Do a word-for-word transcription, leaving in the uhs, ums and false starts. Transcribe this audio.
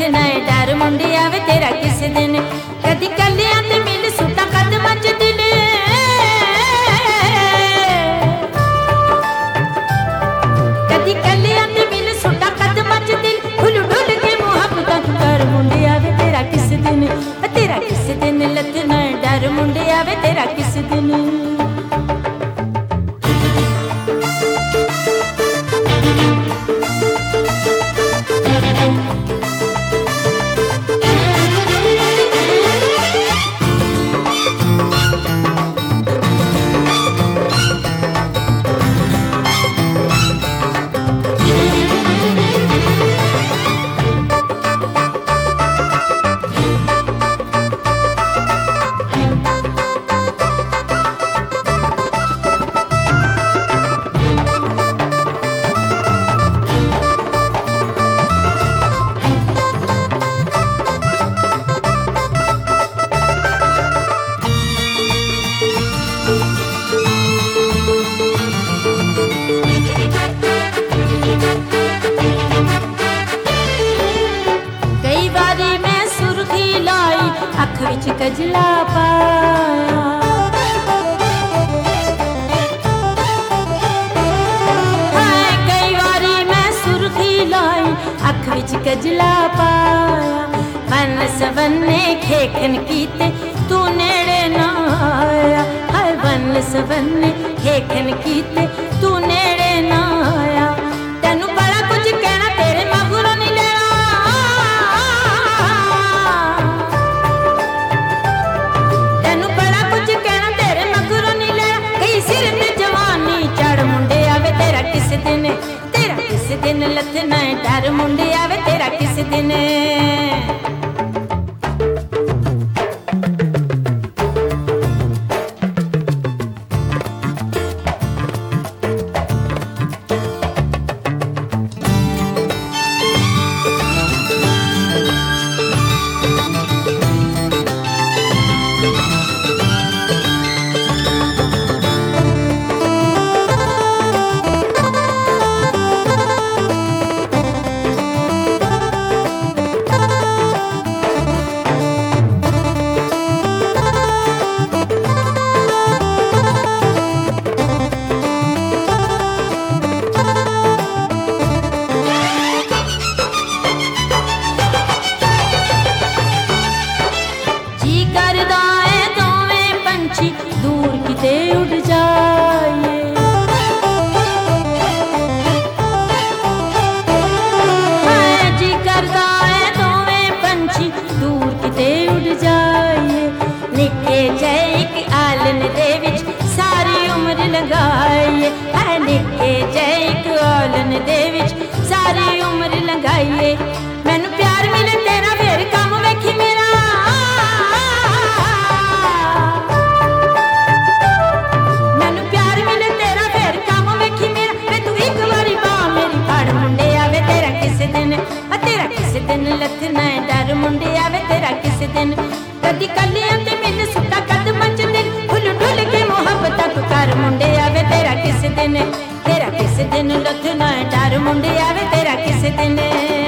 लथना है डर मुंडिया वे तेरा किस दिन कदी कलियां ते मिल सुटा कदमां च दिल कदी कलियां ते मिल सुटा कदमां च दिल फुल ढुल के मुहब्बतां तू कर मुंडिया वे तेरा किस दिन तेरा किस दिन लथना है डर मुंडिया वे तेरा किस दिन अख विच कजला पाया हाय कई वारी मैं सुर्खी लाई अख विच कजला पाया बन सवन्ने खेखन कीते तू नेड़े ना आया हाय बन सवन्ने खेखन कीते तू नेड़े ना आया तेनू बड़ा कुछ कहना तेरे मगरों नहीं लेना दिन तेरा किस दिन लथना है डर मुंडिया वे तेरा किस दिन दूर किते उड़ जाए हाय जी करदा है दोवें पंछी दूर किते उड़ जाए निके जे एक आलन दे विच सारी उम्र लगाइए हाय निके जे एक आलन दे विच सारी उम्र लगाइए मैनू प्यार मिले तेरा फिर कम वेखी मेरा तेरा किस दिन लथना है डर मुंडिया वे तेरा किस दिन कदी कलियां ते मिल सुटा कदमां च दिल फुल ढुल के मुहब्बतां तू कर मुंडिया वे तेरा किस दिन तेरा किस दिन लथना है डर मुंडिया वे तेरा किस दिन